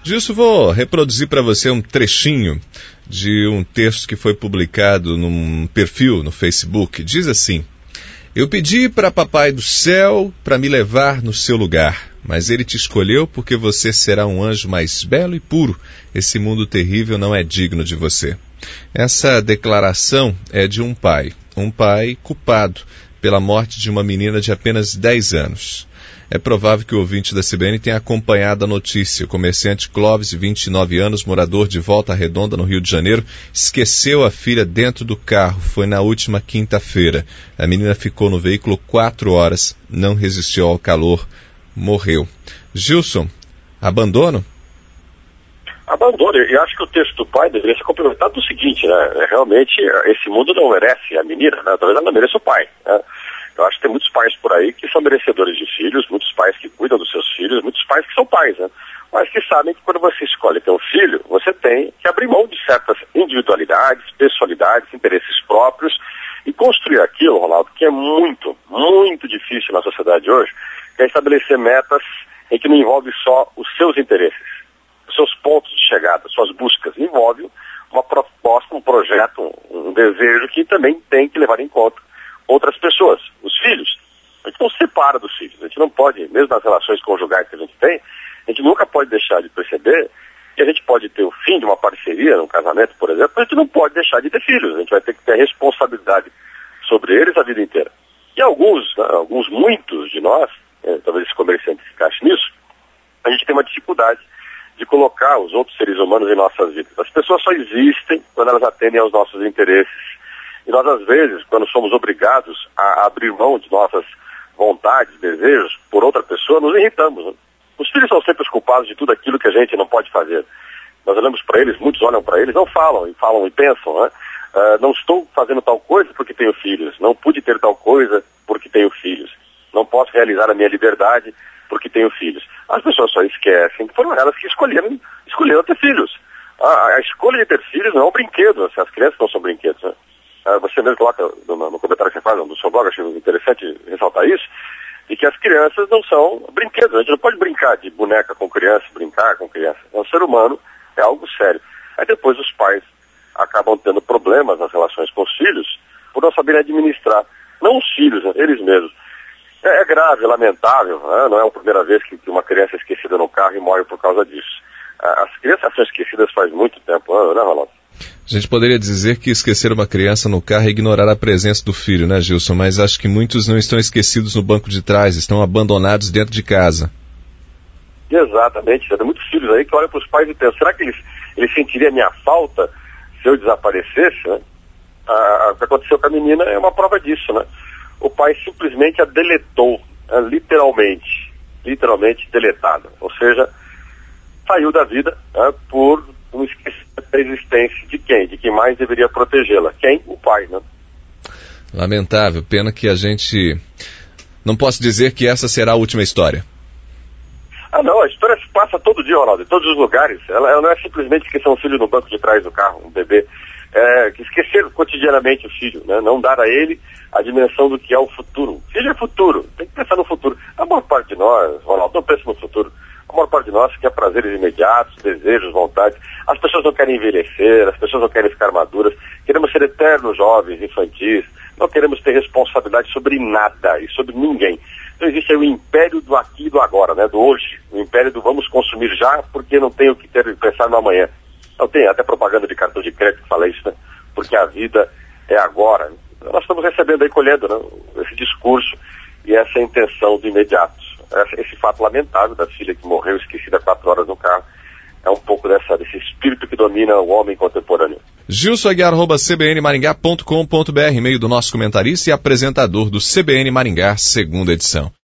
Gilson, vou reproduzir para você um trechinho de um texto que foi publicado num perfil no Facebook. Diz assim: eu pedi para Papai do Céu para me levar no seu lugar, mas ele te escolheu porque você será um anjo mais belo e puro. Esse mundo terrível não é digno de você. Essa declaração é de um pai culpado pela morte de uma menina de apenas 10 anos. É provável que o ouvinte da CBN tenha acompanhado a notícia. O comerciante Clóvis, de 29 anos, morador de Volta Redonda, no Rio de Janeiro, esqueceu a filha dentro do carro. Foi na última quinta-feira. A menina ficou no veículo 4 horas, não resistiu ao calor, morreu. Gilson, abandono? Abandono. Eu acho que o texto do pai deveria ser complementado do seguinte, né? Realmente, esse mundo não merece a menina, né? Talvez ela não mereça o pai, né? Eu acho que tem muitos pais por aí que são merecedores de filhos, muitos pais que cuidam dos seus filhos, muitos pais que são pais, né? Mas que sabem que quando você escolhe ter um filho, você tem que abrir mão de certas individualidades, pessoalidades, interesses próprios e construir aquilo, Ronaldo, que é muito, muito difícil na sociedade hoje, que é estabelecer metas em que não envolve só os seus interesses, os seus pontos de chegada, suas buscas. Envolve uma proposta, um projeto, um desejo que também tem que levar em conta outras pessoas, os filhos. A gente não se separa dos filhos, a gente não pode, mesmo nas relações conjugais que a gente tem, a gente nunca pode deixar de perceber que a gente pode ter o fim de uma parceria, num casamento, por exemplo, mas a gente não pode deixar de ter filhos, a gente vai ter que ter responsabilidade sobre eles a vida inteira. E muitos de nós, talvez esse comerciante se encaixe nisso, a gente tem uma dificuldade de colocar os outros seres humanos em nossas vidas. As pessoas só existem quando elas atendem aos nossos interesses. E nós, às vezes, quando somos obrigados a abrir mão de nossas vontades, desejos, por outra pessoa, nos irritamos, né? Os filhos são sempre os culpados de tudo aquilo que a gente não pode fazer. Nós olhamos para eles, muitos olham para eles, não falam e pensam, né? Não estou fazendo tal coisa porque tenho filhos, não pude ter tal coisa porque tenho filhos, não posso realizar a minha liberdade porque tenho filhos. As pessoas só esquecem que foram elas que escolheram ter filhos. A escolha de ter filhos não é um brinquedo, as crianças não são brinquedos, né? Você mesmo coloca no comentário que você faz no seu blog, acho interessante ressaltar isso, de que as crianças não são brinquedos. A gente não pode brincar de boneca com criança, brincar com criança. É um ser humano, é algo sério. Aí depois os pais acabam tendo problemas nas relações com os filhos por não saberem administrar, não os filhos, né, eles mesmos. É grave, é lamentável, né? Não é a primeira vez que uma criança é esquecida no carro e morre por causa disso. As crianças são esquecidas faz muito tempo, né, Ronaldo? A gente poderia dizer que esquecer uma criança no carro é ignorar a presença do filho, né, Gilson? Mas acho que muitos não estão esquecidos no banco de trás, estão abandonados dentro de casa. Exatamente. Tem muitos filhos aí que olham para os pais e pensam, será que eles sentiriam a minha falta se eu desaparecesse, né? O que aconteceu com a menina é uma prova disso, né? O pai simplesmente a deletou, literalmente deletada. Ou seja, saiu da vida, por um esquecimento da existência de quem? De quem mais deveria protegê-la? Quem? O pai, né? Lamentável, pena que a gente não possa dizer que essa será a última história. Não, a história se passa todo dia, Ronaldo, em todos os lugares. Ela não é simplesmente esquecer um filho no banco de trás do carro, um bebê. Que esquecer cotidianamente o filho, né? Não dar a ele a dimensão do que é o futuro. Filho é futuro, tem que pensar no futuro. A maior parte de nós, Ronaldo, não pensa no futuro. A maior parte de nós quer prazeres imediatos, desejos, vontades. As pessoas não querem envelhecer, as pessoas não querem ficar maduras. Queremos ser eternos jovens, infantis. Não queremos ter responsabilidade sobre nada e sobre ninguém. Então existe aí o império do aqui e do agora, né? Do hoje. O império do vamos consumir já porque não tenho que pensar no amanhã. Não tem até propaganda de cartão de crédito que fala isso, né? Porque a vida é agora. Nós estamos recebendo aí, colhendo, né, esse discurso e essa intenção do imediato. Esse fato lamentável da filha que morreu esquecida 4 horas no carro é um pouco desse espírito que domina o homem contemporâneo. Gilson Aguiar, @cbnmaringá.com.br, e-mail do nosso comentarista e apresentador do CBN Maringá, segunda edição.